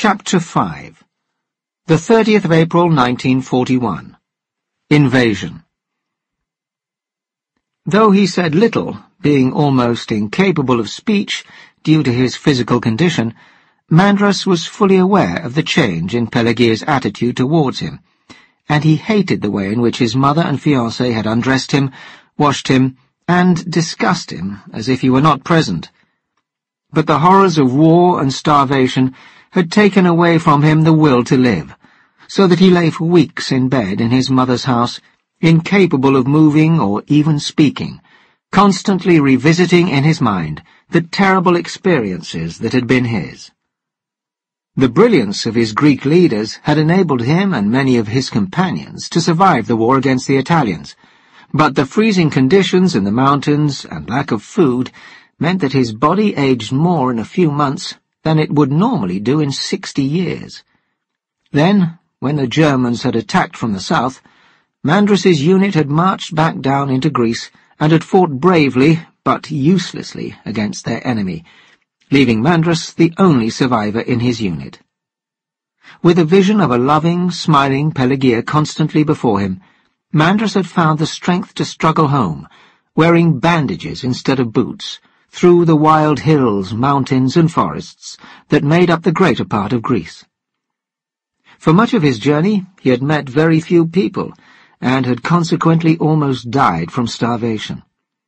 Chapter 5. The 30th of April, 1941. Invasion. Though he said little, being almost incapable of speech due to his physical condition, Mandras was fully aware of the change in Pelagia's attitude towards him, and he hated the way in which his mother and fiancé had undressed him, washed him, and discussed him as if he were not present. But the horrors of war and starvation had taken away from him the will to live, so that he lay for weeks in bed in his mother's house, incapable of moving or even speaking, constantly revisiting in his mind the terrible experiences that had been his. The brilliance of his Greek leaders had enabled him and many of his companions to survive the war against the Italians, but the freezing conditions in the mountains and lack of food meant that his body aged more in a few months than it would normally do in 60 years. Then, when the Germans had attacked from the south, Mandras's unit had marched back down into Greece and had fought bravely but uselessly against their enemy, leaving Mandras the only survivor in his unit. With a vision of a loving, smiling Pelagia constantly before him, Mandras had found the strength to struggle home, wearing bandages instead of boots, through the wild hills, mountains, and forests that made up the greater part of Greece. For much of his journey he had met very few people, and had consequently almost died from starvation.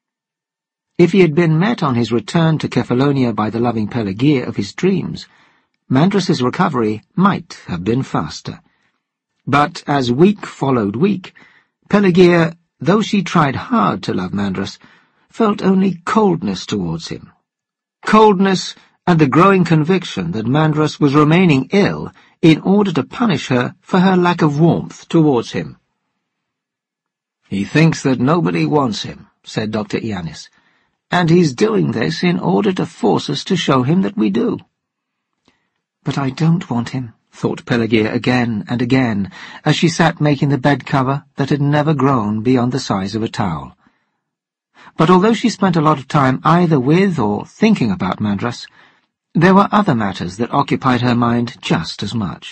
If he had been met on his return to Kephallonia by the loving Pelagia of his dreams, Mandras's recovery might have been faster. But as week followed week, Pelagia, though she tried hard to love Mandras, felt only coldness towards him. Coldness and the growing conviction that Mandras was remaining ill in order to punish her for her lack of warmth towards him. "He thinks that nobody wants him," said Dr. Ioannis, "and he's doing this in order to force us to show him that we do." "But I don't want him," thought Pelagia again and again, as she sat making the bed cover that had never grown beyond the size of a towel. But although she spent a lot of time either with or thinking about Mandras, there were other matters that occupied her mind just as much.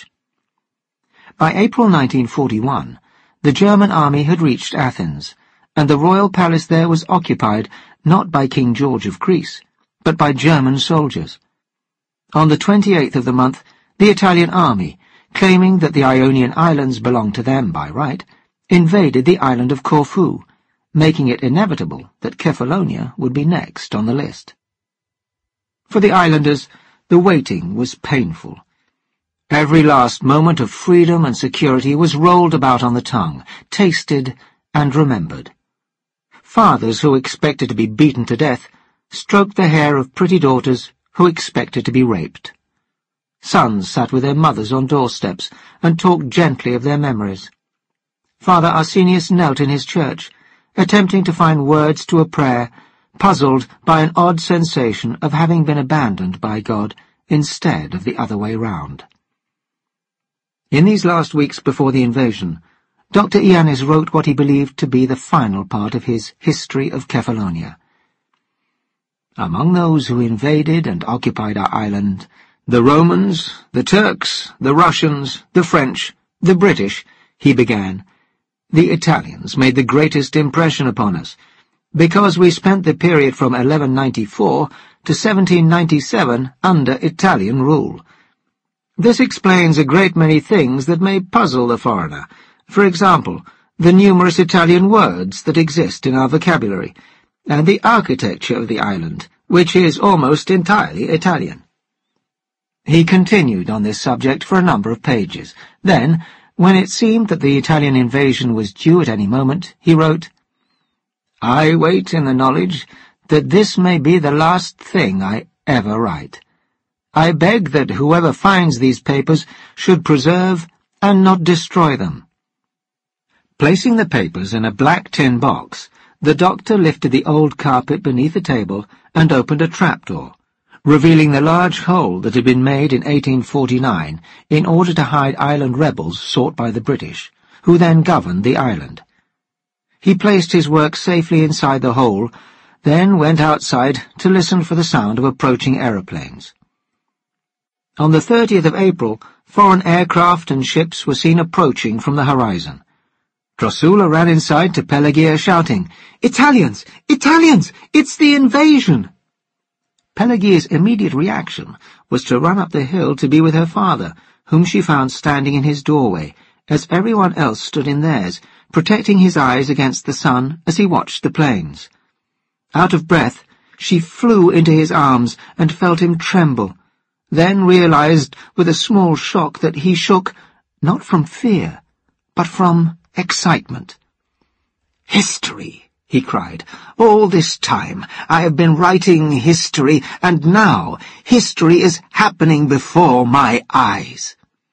By April 1941, the German army had reached Athens, and the royal palace there was occupied not by King George of Greece, but by German soldiers. On the 28th of the month, the Italian army, claiming that the Ionian Islands belonged to them by right, invaded the island of Corfu, making it inevitable that Kephallonia would be next on the list. For the islanders, the waiting was painful. Every last moment of freedom and security was rolled about on the tongue, tasted and remembered. Fathers who expected to be beaten to death stroked the hair of pretty daughters who expected to be raped. Sons sat with their mothers on doorsteps and talked gently of their memories. Father Arsenius knelt in his church, attempting to find words to a prayer, puzzled by an odd sensation of having been abandoned by God instead of the other way round. In these last weeks before the invasion, Dr. Ioannis wrote what he believed to be the final part of his History of Kephallonia. "Among those who invaded and occupied our island, the Romans, the Turks, the Russians, the French, the British," he began, "the Italians made the greatest impression upon us, because we spent the period from 1194 to 1797 under Italian rule. This explains a great many things that may puzzle the foreigner. For example, the numerous Italian words that exist in our vocabulary, and the architecture of the island, which is almost entirely Italian." He continued on this subject for a number of pages. Then, when it seemed that the Italian invasion was due at any moment, he wrote, "I wait in the knowledge that this may be the last thing I ever write. I beg that whoever finds these papers should preserve and not destroy them." Placing the papers in a black tin box, the doctor lifted the old carpet beneath the table and opened a trapdoor, revealing the large hole that had been made in 1849 in order to hide island rebels sought by the British, who then governed the island. He placed his work safely inside the hole, then went outside to listen for the sound of approaching aeroplanes. On the 30th of April, foreign aircraft and ships were seen approaching from the horizon. Drusilla ran inside to Pelagia, shouting, "Italians! Italians! It's the invasion!" Pelagia's immediate reaction was to run up the hill to be with her father, whom she found standing in his doorway, as everyone else stood in theirs, protecting his eyes against the sun as he watched the planes. Out of breath, she flew into his arms and felt him tremble, then realized with a small shock that he shook not from fear, but from excitement. "History!" he cried. "All this time I have been writing history, and now history is happening before my eyes."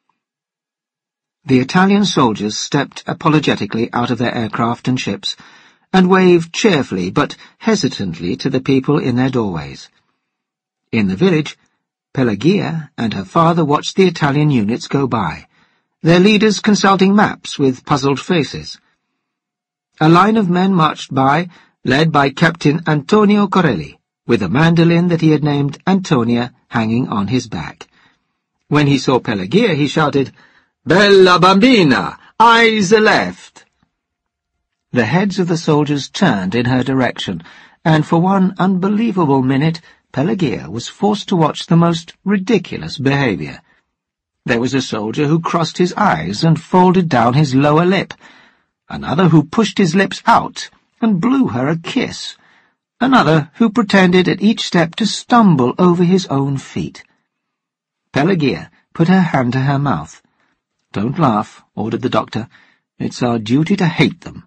The Italian soldiers stepped apologetically out of their aircraft and ships, and waved cheerfully but hesitantly to the people in their doorways. In the village, Pelagia and her father watched the Italian units go by, their leaders consulting maps with puzzled faces. A line of men marched by, led by Captain Antonio Corelli, with a mandolin that he had named Antonia hanging on his back. When he saw Pelagia, he shouted, "Bella bambina! Eyes left!" The heads of the soldiers turned in her direction, and for one unbelievable minute Pelagia was forced to watch the most ridiculous behavior. There was a soldier who crossed his eyes and folded down his lower lip, another who pushed his lips out and blew her a kiss, another who pretended at each step to stumble over his own feet. Pelagia put her hand to her mouth. "Don't laugh," ordered the doctor. "It's our duty to hate them."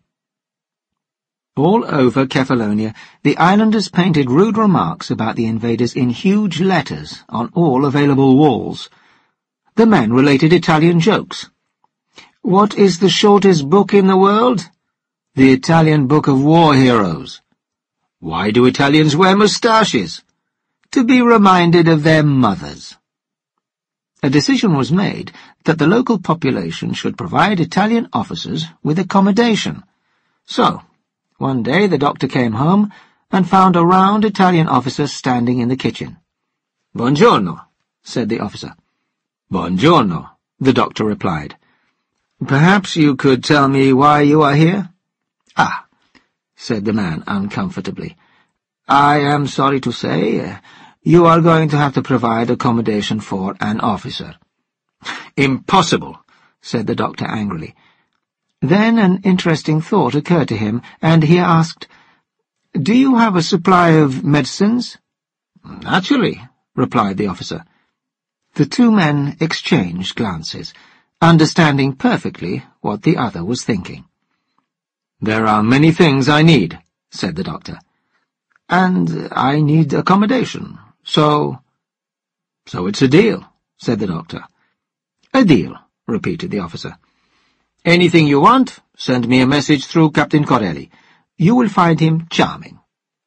All over Kefalonia, the islanders painted rude remarks about the invaders in huge letters on all available walls. The men related Italian jokes. "What is the shortest book in the world? The Italian Book of War Heroes." "Why do Italians wear moustaches?" "To be reminded of their mothers." A decision was made that the local population should provide Italian officers with accommodation. So, one day the doctor came home and found a round Italian officer standing in the kitchen. "Buongiorno," said the officer. "Buongiorno," the doctor replied. "Perhaps you could tell me why you are here?" "Ah," said the man uncomfortably. "I am sorry to say, you are going to have to provide accommodation for an officer." "Impossible," said the doctor angrily. Then an interesting thought occurred to him, and he asked, "Do you have a supply of medicines?" "Naturally," replied the officer. The two men exchanged glances, understanding perfectly what the other was thinking. "There are many things I need," said the doctor. "And I need accommodation, so—" "So it's a deal," said the doctor. "A deal," repeated the officer. "Anything you want, send me a message through Captain Corelli. You will find him charming."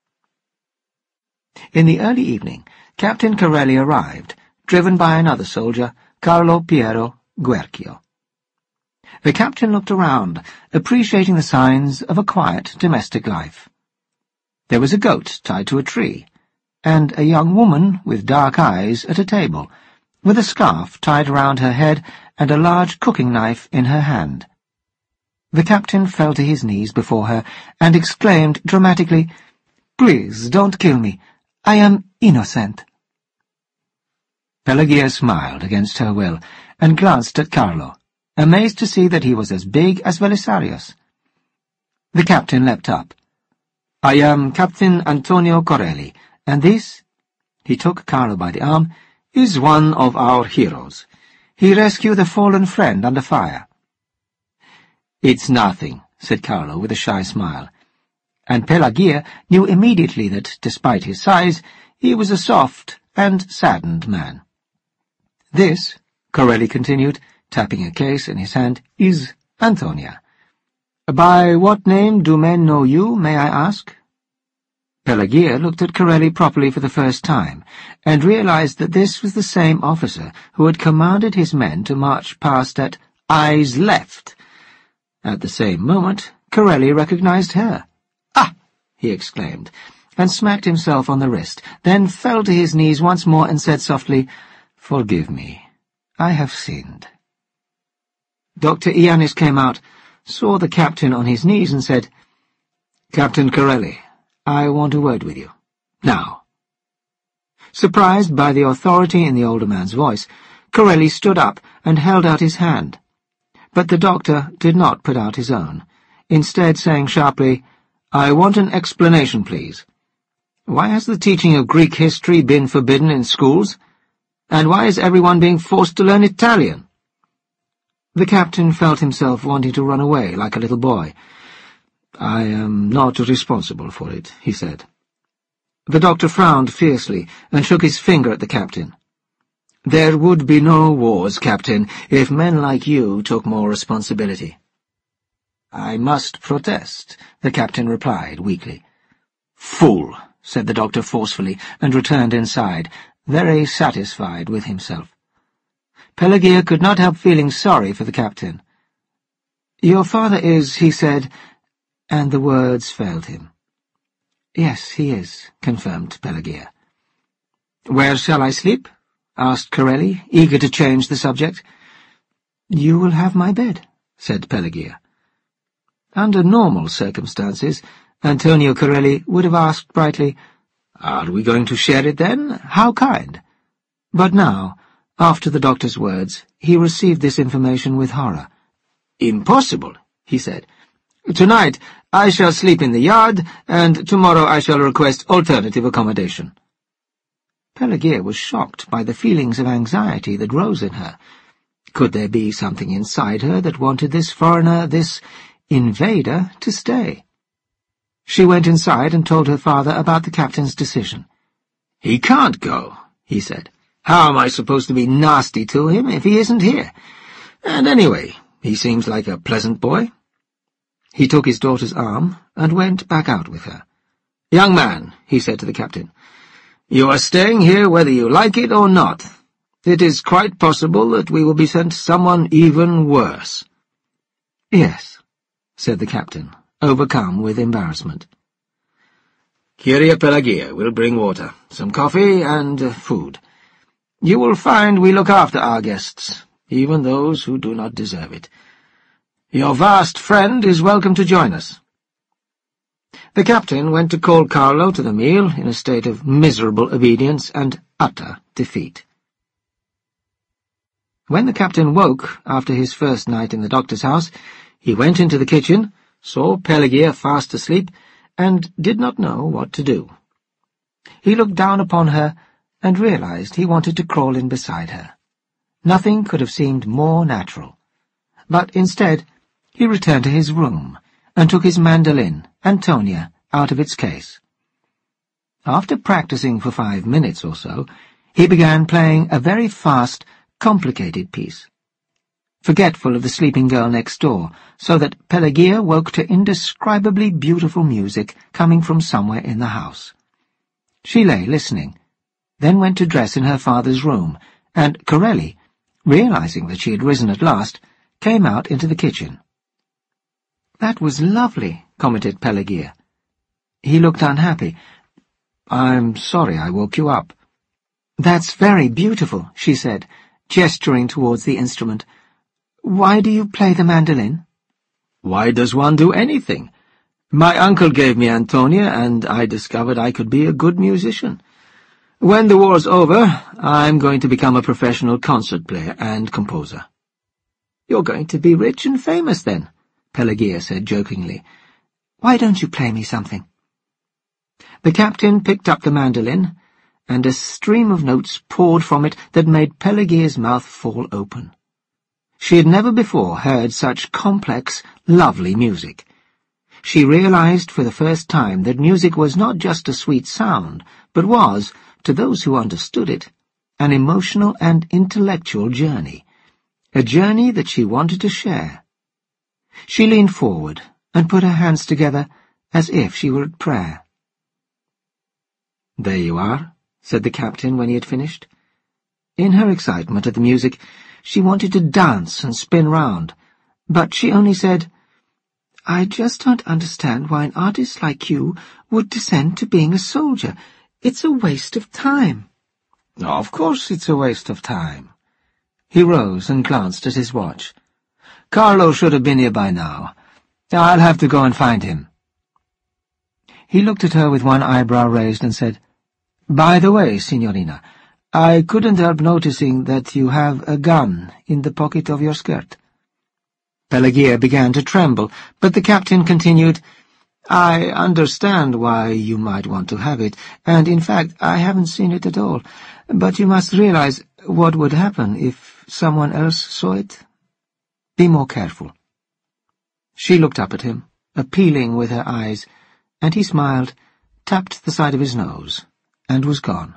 In the early evening, Captain Corelli arrived, driven by another soldier, Carlo Piero Guerchio. The captain looked around, appreciating the signs of a quiet domestic life. There was a goat tied to a tree, and a young woman with dark eyes at a table, with a scarf tied round her head and a large cooking knife in her hand. The captain fell to his knees before her and exclaimed dramatically, "Please, don't kill me. I am innocent." Pelagia smiled against her will and glanced at Carlo, amazed to see that he was as big as Belisarius. The captain leapt up. "I am Captain Antonio Corelli, and this," he took Carlo by the arm, "is one of our heroes. He rescued a fallen friend under fire." "It's nothing," said Carlo with a shy smile, and Pelagia knew immediately that, despite his size, he was a soft and saddened man. "This," Corelli continued, tapping a case in his hand, "is Antonia. By what name do men know you, may I ask?" Pelagia looked at Corelli properly for the first time, and realized that this was the same officer who had commanded his men to march past at "Eyes left." At the same moment, Corelli recognized her. "Ah!" he exclaimed, and smacked himself on the wrist, then fell to his knees once more and said softly, Forgive me. I have sinned. Dr. Ianis came out, saw the captain on his knees and said, Captain Corelli, I want a word with you. Now. Surprised by the authority in the older man's voice, Corelli stood up and held out his hand. But the doctor did not put out his own, instead saying sharply, I want an explanation, please. Why has the teaching of Greek history been forbidden in schools? And why is everyone being forced to learn Italian? The captain felt himself wanting to run away like a little boy. I am not responsible for it, he said. The doctor frowned fiercely and shook his finger at the captain. There would be no wars, Captain, if men like you took more responsibility. I must protest, the captain replied weakly. Fool, said the doctor forcefully, and returned inside, very satisfied with himself. Pelagia could not help feeling sorry for the captain. Your father is, he said, and the words failed him. Yes, he is, confirmed Pelagia. Where shall I sleep? Asked Corelli, eager to change the subject. You will have my bed, said Pelagia. Under normal circumstances, Antonio Corelli would have asked brightly, Are we going to share it then? How kind! But now, after the doctor's words, he received this information with horror. Impossible, he said. Tonight I shall sleep in the yard, and tomorrow I shall request alternative accommodation. Pelagia was shocked by the feelings of anxiety that rose in her. Could there be something inside her that wanted this foreigner, this invader, to stay? She went inside and told her father about the captain's decision. He can't go, he said. How am I supposed to be nasty to him if he isn't here? And anyway, he seems like a pleasant boy. He took his daughter's arm and went back out with her. Young man, he said to the captain, you are staying here whether you like it or not. It is quite possible that we will be sent someone even worse. Yes, said the captain, overcome with embarrassment. Kyria Pelagia will bring water, some coffee, and food. You will find we look after our guests, even those who do not deserve it. Your vast friend is welcome to join us. The captain went to call Carlo to the meal in a state of miserable obedience and utter defeat. When the captain woke after his first night in the doctor's house, he went into the kitchen, saw Pelagia fast asleep, and did not know what to do. He looked down upon her and realized he wanted to crawl in beside her. Nothing could have seemed more natural. But instead, he returned to his room and took his mandolin, Antonia, out of its case. After practicing for 5 minutes or so, he began playing a very fast, complicated piece. Forgetful of the sleeping girl next door, so that Pelagia woke to indescribably beautiful music coming from somewhere in the house. She lay listening, then went to dress in her father's room, and Corelli, realizing that she had risen at last, came out into the kitchen. That was lovely, commented Pelagia. He looked unhappy. I'm sorry I woke you up. That's very beautiful, she said, gesturing towards the instrument. Why do you play the mandolin? Why does one do anything? My uncle gave me Antonia, and I discovered I could be a good musician. When the war's over, I'm going to become a professional concert player and composer. You're going to be rich and famous then, Pelagia said jokingly. Why don't you play me something? The captain picked up the mandolin, and a stream of notes poured from it that made Pelagia's mouth fall open. She had never before heard such complex, lovely music. She realized for the first time that music was not just a sweet sound, but was, to those who understood it, an emotional and intellectual journey, a journey that she wanted to share. She leaned forward and put her hands together as if she were at prayer. There you are, said the captain when he had finished. In her excitement at the music, she wanted to dance and spin round, but she only said, I just don't understand why an artist like you would descend to being a soldier. It's a waste of time. Of course it's a waste of time. He rose and glanced at his watch. Carlo should have been here by now. I'll have to go and find him. He looked at her with one eyebrow raised and said, "By the way, Signorina, I couldn't help noticing that you have a gun in the pocket of your skirt." Pelagia began to tremble, but the captain continued, "I understand why you might want to have it, and in fact I haven't seen it at all, but you must realize what would happen if someone else saw it. Be more careful." She looked up at him, appealing with her eyes, and he smiled, tapped the side of his nose, and was gone.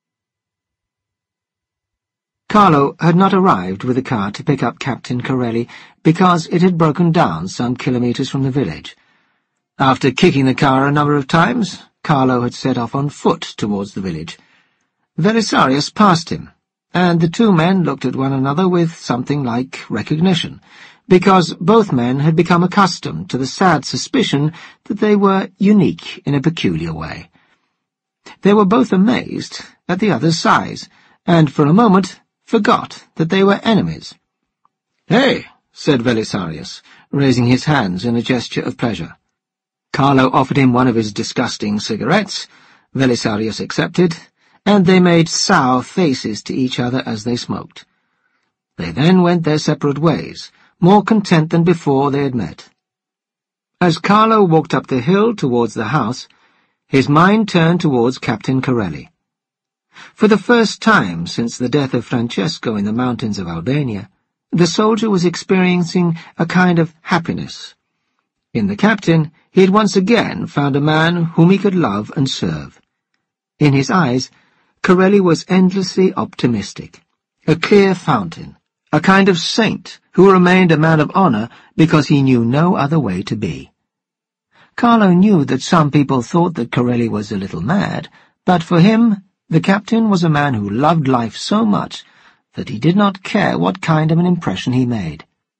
Carlo had not arrived with a car to pick up Captain Corelli because it had broken down some kilometres from the village. After kicking the car a number of times, Carlo had set off on foot towards the village. Belisarius passed him, and the two men looked at one another with something like recognition, because both men had become accustomed to the sad suspicion that they were unique in a peculiar way. They were both amazed at the other's size, and for a moment forgot that they were enemies. "Hey," said Belisarius, raising his hands in a gesture of pleasure. Carlo offered him one of his disgusting cigarettes. Belisarius accepted, and they made sour faces to each other as they smoked. They then went their separate ways, more content than before they had met. As Carlo walked up the hill towards the house, his mind turned towards Captain Corelli. For the first time since the death of Francesco in the mountains of Albania, the soldier was experiencing a kind of happiness. In the captain, he had once again found a man whom he could love and serve. In his eyes, Corelli was endlessly optimistic, a clear fountain, a kind of saint who remained a man of honour because he knew no other way to be. Carlo knew that some people thought that Corelli was a little mad, but for him, the captain was a man who loved life so much that he did not care what kind of an impression he made.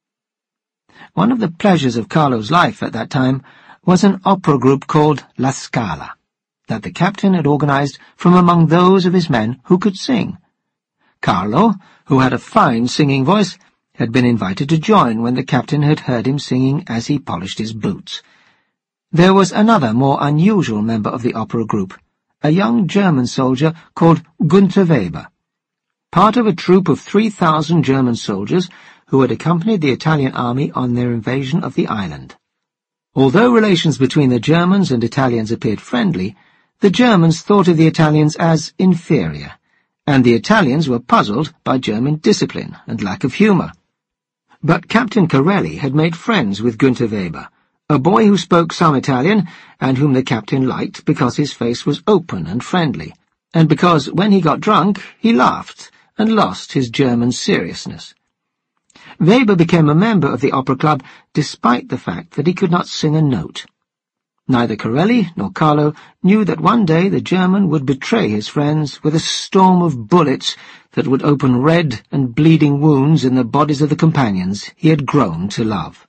One of the pleasures of Carlo's life at that time was an opera group called La Scala, that the captain had organized from among those of his men who could sing. Carlo, who had a fine singing voice, had been invited to join when the captain had heard him singing as he polished his boots. There was another more unusual member of the opera group, a young German soldier called Gunther Weber, part of a troop of 3,000 German soldiers who had accompanied the Italian army on their invasion of the island. Although relations between the Germans and Italians appeared friendly, the Germans thought of the Italians as inferior, and the Italians were puzzled by German discipline and lack of humour. But Captain Corelli had made friends with Gunther Weber, a boy who spoke some Italian and whom the captain liked because his face was open and friendly, and because when he got drunk he laughed and lost his German seriousness. Weber became a member of the opera club despite the fact that he could not sing a note. Neither Corelli nor Carlo knew that one day the German would betray his friends with a storm of bullets that would open red and bleeding wounds in the bodies of the companions he had grown to love.